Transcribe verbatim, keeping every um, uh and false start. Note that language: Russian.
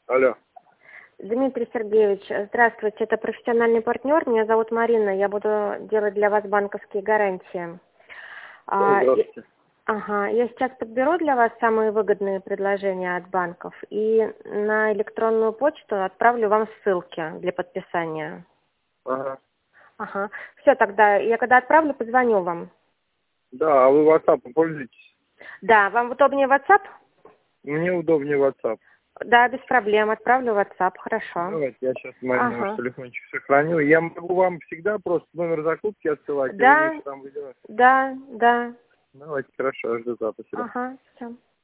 Алло. Дмитрий Сергеевич, здравствуйте, это профессиональный партнер. Меня зовут Марина, я буду делать для вас банковские гарантии. А, Здравствуйте. и- ага, я сейчас подберу для вас самые выгодные предложения от банков и на электронную почту отправлю вам ссылки для подписания. Ага. Ага, все, тогда я когда отправлю, позвоню вам. Да, а вы WhatsApp пользуетесь? Да, вам удобнее WhatsApp? Мне удобнее WhatsApp. Да, без проблем, отправлю в WhatsApp, хорошо. Давайте, я сейчас Марина ваш Ага. телефончик сохраню. Я могу вам всегда просто номер закупки отсылать, и вы Да, мне там выделаете. да, да. Давайте, хорошо, я жду записи. Да. Ага, все.